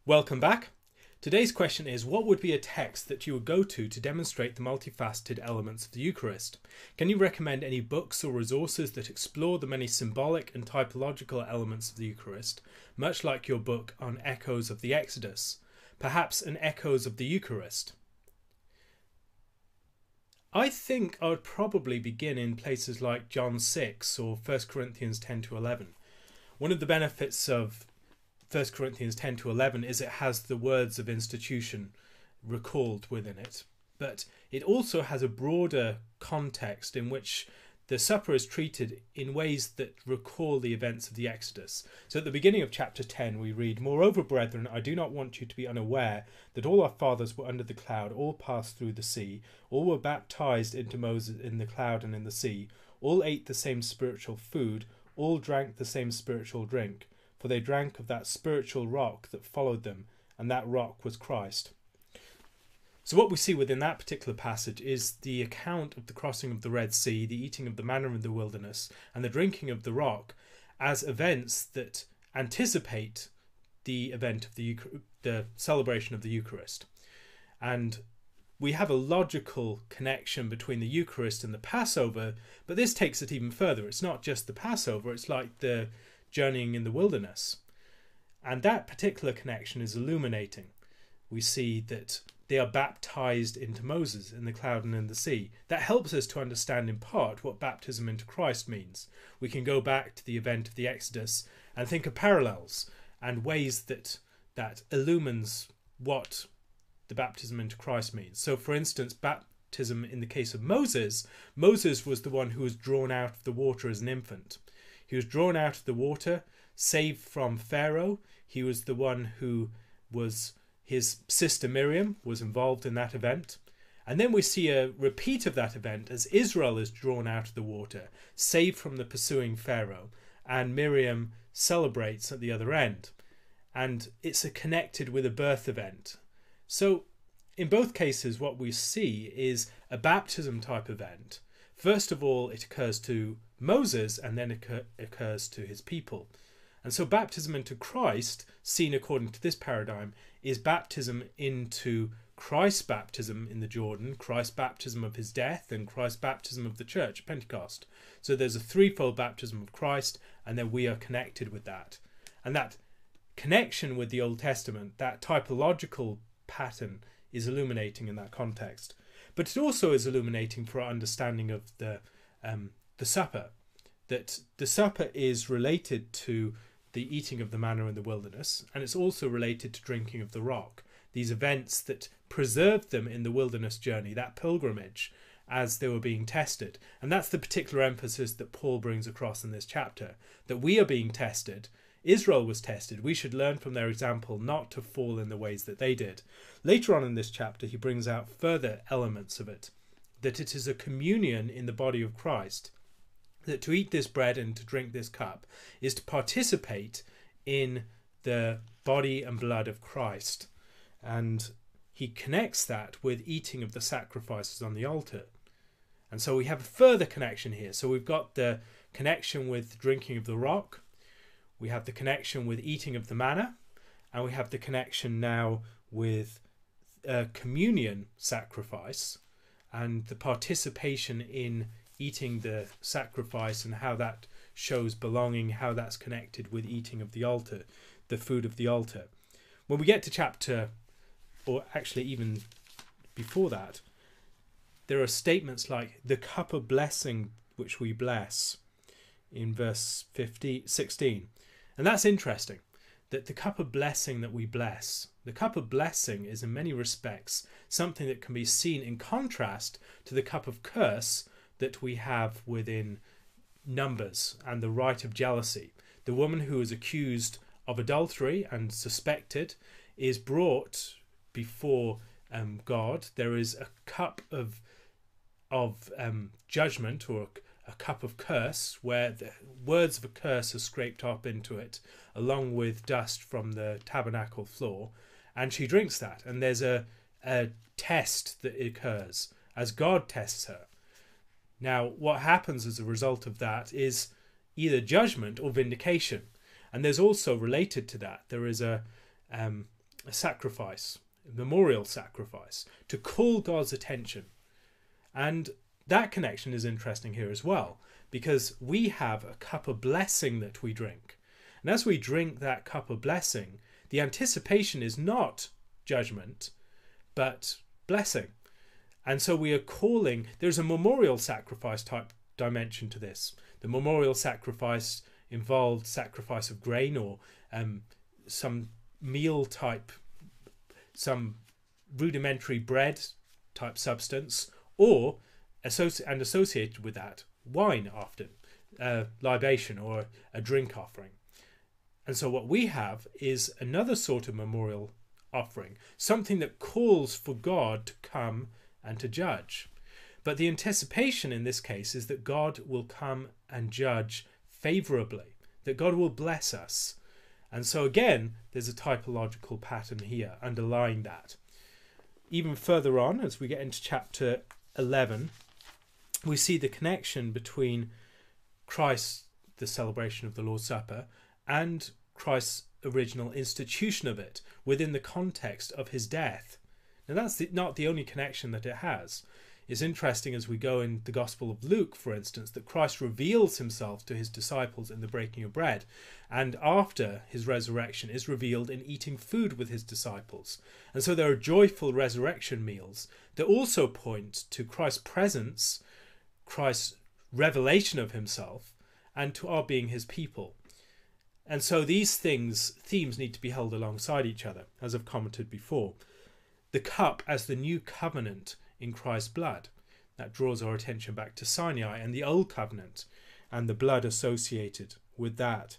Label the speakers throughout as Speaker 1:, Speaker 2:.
Speaker 1: Welcome back. Today's question is, what would be a text that you would go to demonstrate the multifaceted elements of the Eucharist? Can you recommend any books or resources that explore the many symbolic and typological elements of the Eucharist, much like your book on Echoes of the Exodus? Perhaps an Echoes of the Eucharist? I think I would probably begin in places like John 6 or 1 Corinthians 10 to 11. One of the benefits of 1 Corinthians 10 to 11 is it has the words of institution recalled within it, but it also has a broader context in which the supper is treated in ways that recall the events of the Exodus. So at the beginning of chapter 10 we read, "Moreover, brethren, I do not want you to be unaware that all our fathers were under the cloud, all passed through the sea, all were baptized into Moses in the cloud and in the sea, all ate the same spiritual food, all drank the same spiritual drink. For they drank of that spiritual rock that followed them, and that rock was Christ." So what we see within that particular passage is the account of the crossing of the Red Sea, the eating of the manna in the wilderness, and the drinking of the rock as events that anticipate the event of the celebration of the Eucharist. And we have a logical connection between the Eucharist and the Passover, but this takes it even further. It's not just the Passover, it's like the journeying in the wilderness. And that particular connection is illuminating. We see that they are baptized into Moses in the cloud and in the sea. That helps us to understand in part what baptism into Christ means. We can go back to the event of the Exodus and think of parallels and ways that illumines what the baptism into Christ means. So for instance, baptism in the case of Moses was the one who was drawn out of the water as an infant. He was drawn out of the water, saved from Pharaoh. He was the one who was, his sister Miriam was involved in that event. And then we see a repeat of that event as Israel is drawn out of the water, saved from the pursuing Pharaoh. And Miriam celebrates at the other end. And it's connected with a birth event. So in both cases, what we see is a baptism type event. First of all, it occurs to Moses and then occurs to his people. And so baptism into Christ, seen according to this paradigm, is baptism into Christ's baptism in the Jordan, Christ's baptism of his death, and Christ's baptism of the church at Pentecost. So there's a threefold baptism of Christ, and then we are connected with that. And that connection with the Old Testament, that typological pattern, is illuminating in that context. But it also is illuminating for our understanding of the supper, that the supper is related to the eating of the manna in the wilderness, and it's also related to drinking of the rock, these events that preserved them in the wilderness journey, that pilgrimage, as they were being tested. And that's the particular emphasis that Paul brings across in this chapter, that we are being tested. Israel was tested. We should learn from their example not to fall in the ways that they did. Later on in this chapter, he brings out further elements of it, that it is a communion in the body of Christ, that to eat this bread and to drink this cup is to participate in the body and blood of Christ. And he connects that with eating of the sacrifices on the altar. And so we have a further connection here. So we've got the connection with drinking of the rock, we have the connection with eating of the manna, and we have the connection now with communion sacrifice and the participation in eating the sacrifice and how that shows belonging, how that's connected with eating of the altar, the food of the altar. When we get to chapter, or actually even before that, there are statements like the cup of blessing which we bless in verse 16. And that's interesting, that the cup of blessing that we bless, the cup of blessing is in many respects something that can be seen in contrast to the cup of curse that we have within Numbers and the rite of jealousy. The woman who is accused of adultery and suspected is brought before God. There is a cup of judgment, or a cup of curse, where the words of a curse are scraped up into it along with dust from the tabernacle floor, and she drinks that, and there's a test that occurs as God tests her. Now what happens as a result of that is either judgment or vindication. And there's also related to that, there is a a sacrifice, a memorial sacrifice, to call God's attention. And that connection is interesting here as well, because we have a cup of blessing that we drink. And as we drink that cup of blessing, the anticipation is not judgment, but blessing. And so we are calling, there's a memorial sacrifice type dimension to this. The memorial sacrifice involved sacrifice of grain or some meal type, some rudimentary bread type substance, or associated with that, wine often, libation or a drink offering. And so what we have is another sort of memorial offering, something that calls for God to come and to judge. But the anticipation in this case is that God will come and judge favourably, that God will bless us. And so again, there's a typological pattern here underlying that. Even further on, as we get into chapter 11, we see the connection between Christ, the celebration of the Lord's Supper, and Christ's original institution of it within the context of his death. Now that's not the only connection that it has. It's interesting as we go in the Gospel of Luke, for instance, that Christ reveals himself to his disciples in the breaking of bread, and after his resurrection is revealed in eating food with his disciples. And so there are joyful resurrection meals that also point to Christ's presence, Christ's revelation of himself, and to our being his people. And so these themes need to be held alongside each other, as I've commented before. The cup as the new covenant in Christ's blood. That draws our attention back to Sinai and the old covenant and the blood associated with that.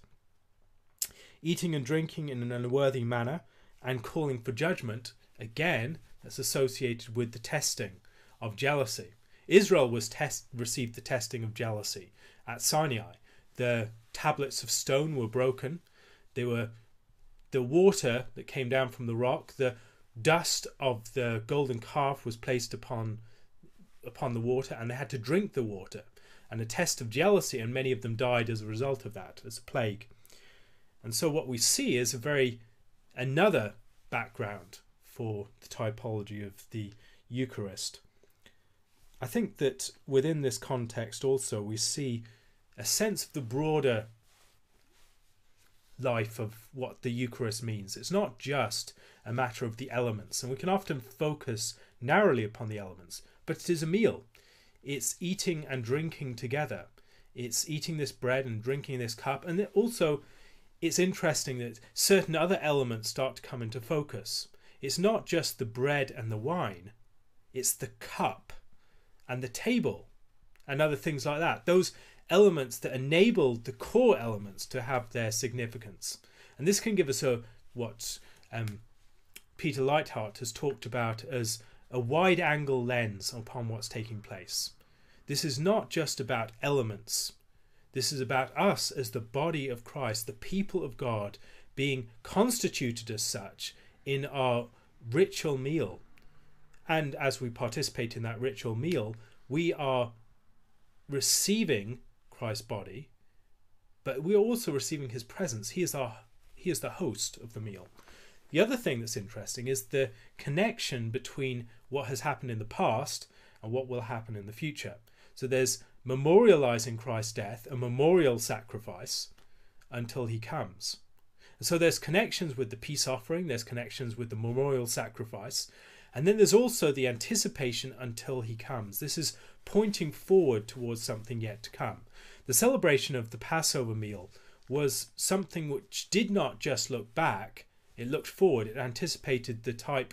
Speaker 1: Eating and drinking in an unworthy manner and calling for judgment, again, that's associated with the testing of jealousy. Israel received the testing of jealousy at Sinai. The tablets of stone were broken. The water that came down from the rock, the dust of the golden calf was placed upon the water, and they had to drink the water, and a test of jealousy, and many of them died as a result of that, as a plague. And so what we see is another background for the typology of the Eucharist. I think that within this context also we see a sense of the broader life of what the Eucharist means. It's not just a matter of the elements, and we can often focus narrowly upon the elements, but it is a meal. It's eating and drinking together. It's eating this bread and drinking this cup, and also it's interesting that certain other elements start to come into focus. It's not just the bread and the wine, it's the cup and the table and other things like that. Those elements that enable the core elements to have their significance. And this can give us what Peter Leithart has talked about as a wide-angle lens upon what's taking place. This is not just about elements. This is about us as the body of Christ, the people of God, being constituted as such in our ritual meal. And as we participate in that ritual meal, we are receiving Christ's body, but we are also receiving his presence. He is the host of the meal. The other thing that's interesting is the connection between what has happened in the past and what will happen in the future. So there's memorializing Christ's death, a memorial sacrifice until he comes. And so there's connections with the peace offering, there's connections with the memorial sacrifice, and then there's also the anticipation until he comes. This is pointing forward towards something yet to come. The celebration of the Passover meal was something which did not just look back, it looked forward. It anticipated the type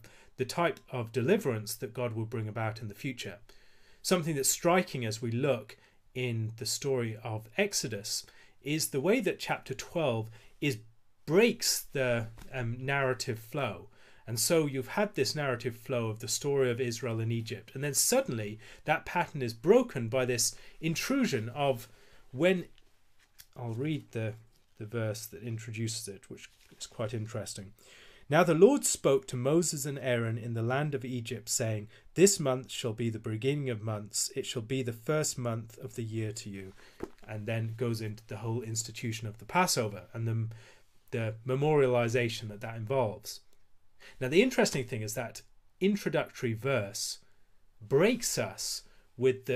Speaker 1: of deliverance that God will bring about in the future. Something that's striking as we look in the story of Exodus is the way that chapter 12 breaks the narrative flow. And so you've had this narrative flow of the story of Israel in Egypt, and then suddenly that pattern is broken by this intrusion of when... I'll read the verse that introduces it, which is quite interesting. Now the Lord spoke to Moses and Aaron in the land of Egypt, saying, This month shall be the beginning of months. It shall be the first month of the year to you. And then goes into the whole institution of the Passover and the memorialization that involves. Now, the interesting thing is that introductory verse breaks us with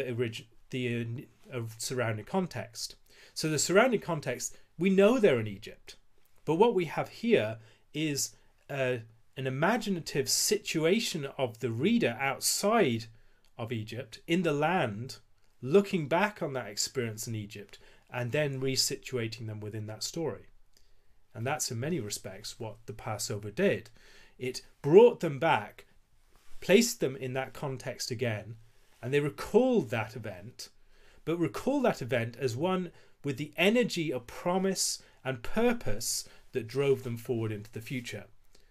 Speaker 1: the surrounding context. So the surrounding context, we know they're in Egypt, but what we have here is an imaginative situation of the reader outside of Egypt, in the land, looking back on that experience in Egypt, and then resituating them within that story. And that's in many respects what the Passover did. It brought them back, placed them in that context again, and they recalled that event, but recall that event as one with the energy of promise and purpose that drove them forward into the future.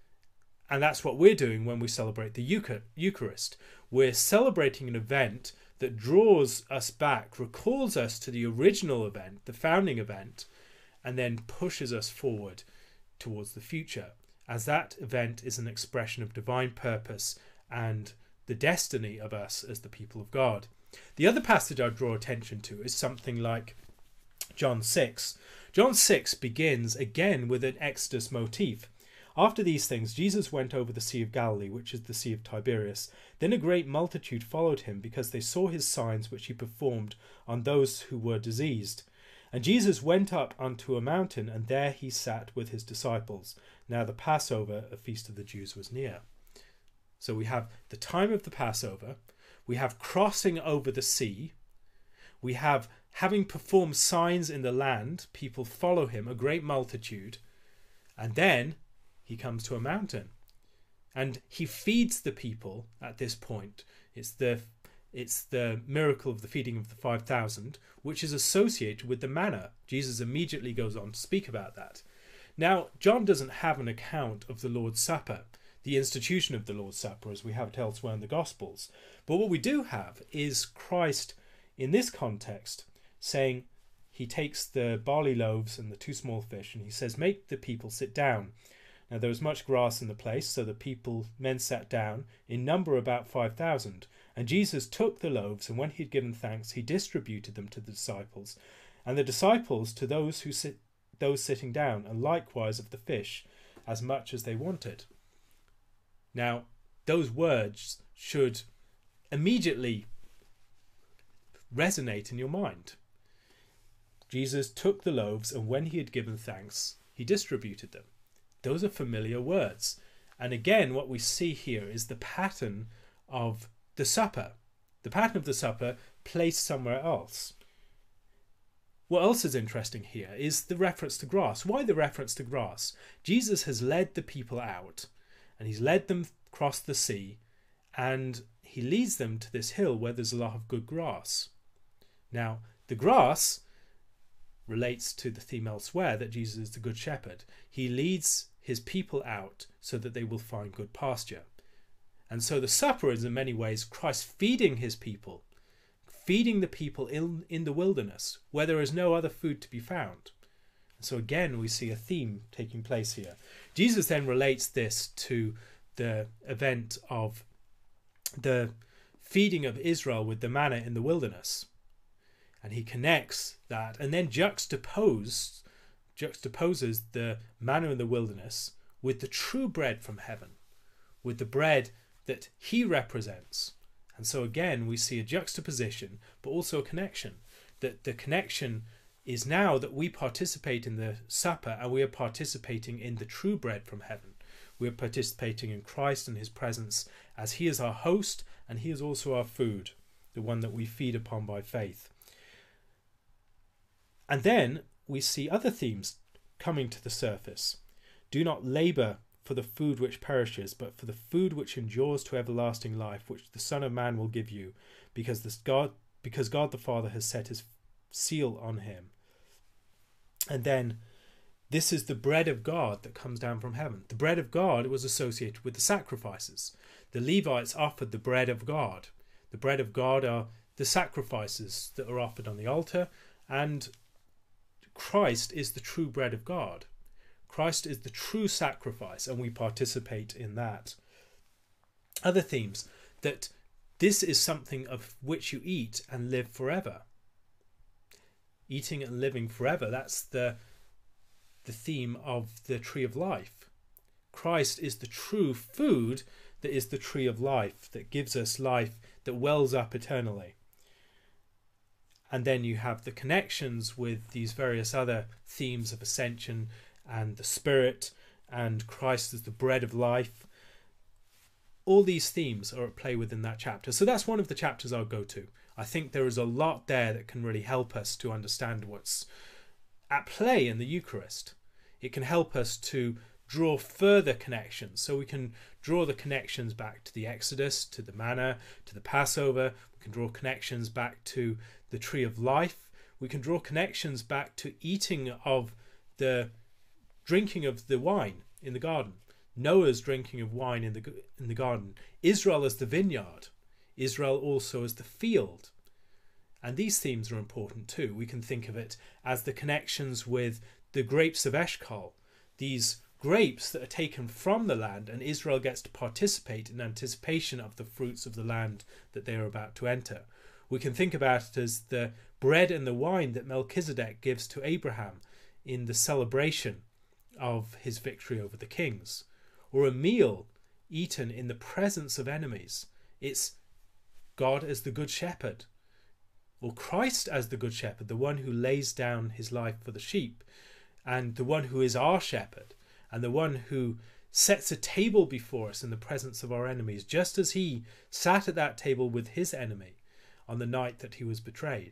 Speaker 1: And that's what we're doing when we celebrate the Eucharist. We're celebrating an event that draws us back, recalls us to the original event, the founding event, and then pushes us forward towards the future, as that event is an expression of divine purpose and the destiny of us as the people of God. The other passage I draw attention to is something like John 6. John 6 begins again with an Exodus motif. After these things, Jesus went over the Sea of Galilee, which is the Sea of Tiberias. Then a great multitude followed him, because they saw his signs which he performed on those who were diseased. And Jesus went up unto a mountain, and there he sat with his disciples. Now the Passover, a feast of the Jews, was near. So we have the time of the Passover, we have crossing over the sea, we have having performed signs in the land, people follow him, a great multitude, and then he comes to a mountain and he feeds the people at this point. It's the miracle of the feeding of the 5,000, which is associated with the manna. Jesus immediately goes on to speak about that. Now, John doesn't have an account of the Lord's Supper, the institution of the Lord's Supper, as we have it elsewhere in the Gospels. But what we do have is Christ, in this context, saying he takes the barley loaves and the 2 small fish, and he says, make the people sit down. Now there was much grass in the place, so the men sat down, in number about 5,000. And Jesus took the loaves, and when he had given thanks, he distributed them to the disciples, and the disciples to those sitting down, and likewise of the fish, as much as they wanted. Now, those words should immediately resonate in your mind. Jesus took the loaves, and when he had given thanks, he distributed them. Those are familiar words. And again, what we see here is the pattern of the supper. The pattern of the supper placed somewhere else. What else is interesting here is the reference to grass. Why the reference to grass? Jesus has led the people out, and he's led them across the sea, and he leads them to this hill where there's a lot of good grass. Now, the grass relates to the theme elsewhere that Jesus is the good shepherd. He leads his people out so that they will find good pasture. And so the supper is in many ways Christ feeding his people, feeding the people in the wilderness where there is no other food to be found. And so again, we see a theme taking place here. Jesus then relates this to the event of the feeding of Israel with the manna in the wilderness. And he connects that and then juxtaposes the manna in the wilderness with the true bread from heaven, with the bread that he represents. And so again, we see a juxtaposition, but also a connection. That the connection is now that we participate in the supper, and we are participating in the true bread from heaven. We are participating in Christ and his presence, as he is our host, and he is also our food, the one that we feed upon by faith. And then we see other themes coming to the surface. Do not labour for the food which perishes, but for the food which endures to everlasting life, which the Son of Man will give you, because God the Father has set his seal on him. And then this is the bread of God that comes down from heaven. The bread of God was associated with the sacrifices. The Levites offered the bread of God. The bread of God are the sacrifices that are offered on the altar, and Christ is the true bread of God. Christ is the true sacrifice, and we participate in that. Other themes, that this is something of which you eat and live forever. Eating and living forever, that's the theme of the tree of life. Christ is the true food that is the tree of life, that gives us life that wells up eternally. And then you have the connections with these various other themes of ascension and the Spirit and Christ as the bread of life. All these themes are at play within that chapter. So that's one of the chapters I'll go to. I think there is a lot there that can really help us to understand what's at play in the Eucharist. It can help us to draw further connections. So we can draw the connections back to the Exodus, to the manna, to the Passover. We can draw connections back to the tree of life. We can draw connections back to drinking of the wine in the garden. Noah's drinking of wine in the garden. Israel as the vineyard. Israel also as the field. And these themes are important too. We can think of it as the connections with the grapes of Eshcol. These grapes that are taken from the land, and Israel gets to participate in anticipation of the fruits of the land that they are about to enter. We can think about it as the bread and the wine that Melchizedek gives to Abraham in the celebration of his victory over the kings, or a meal eaten in the presence of enemies. It's God as the good shepherd, or Christ as the good shepherd, the one who lays down his life for the sheep, and the one who is our shepherd, and the one who sets a table before us in the presence of our enemies, just as he sat at that table with his enemy on the night that he was betrayed.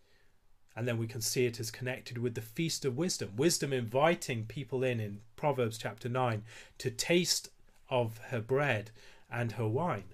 Speaker 1: And then we can see it as connected with the Feast of Wisdom. Wisdom inviting people in Proverbs chapter 9 to taste of her bread and her wine.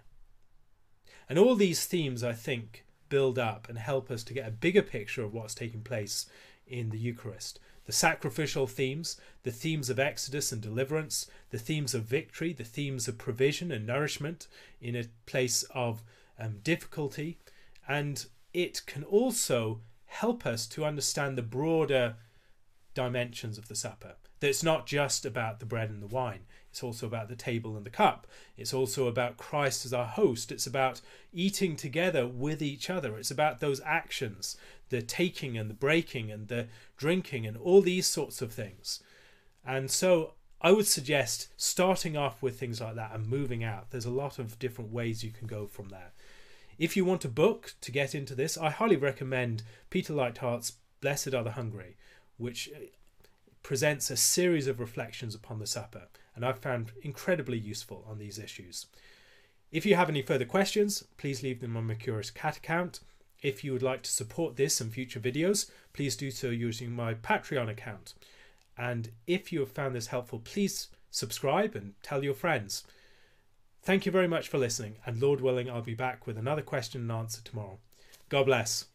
Speaker 1: And all these themes, I think, build up and help us to get a bigger picture of what's taking place in the Eucharist. The sacrificial themes, the themes of Exodus and deliverance, the themes of victory, the themes of provision and nourishment in a place of difficulty. And it can also help us to understand the broader dimensions of the supper. That it's not just about the bread and the wine. It's also about the table and the cup. It's also about Christ as our host. It's about eating together with each other. It's about those actions, the taking and the breaking and the drinking and all these sorts of things. And so I would suggest starting off with things like that and moving out. There's a lot of different ways you can go from there. If you want a book to get into this, I highly recommend Peter Lightheart's Blessed Are the Hungry, which presents a series of reflections upon the supper, and I've found incredibly useful on these issues. If you have any further questions, please leave them on my Curious Cat account. If you would like to support this and future videos, please do so using my Patreon account. And if you have found this helpful, please subscribe and tell your friends. Thank you very much for listening, and Lord willing, I'll be back with another question and answer tomorrow. God bless.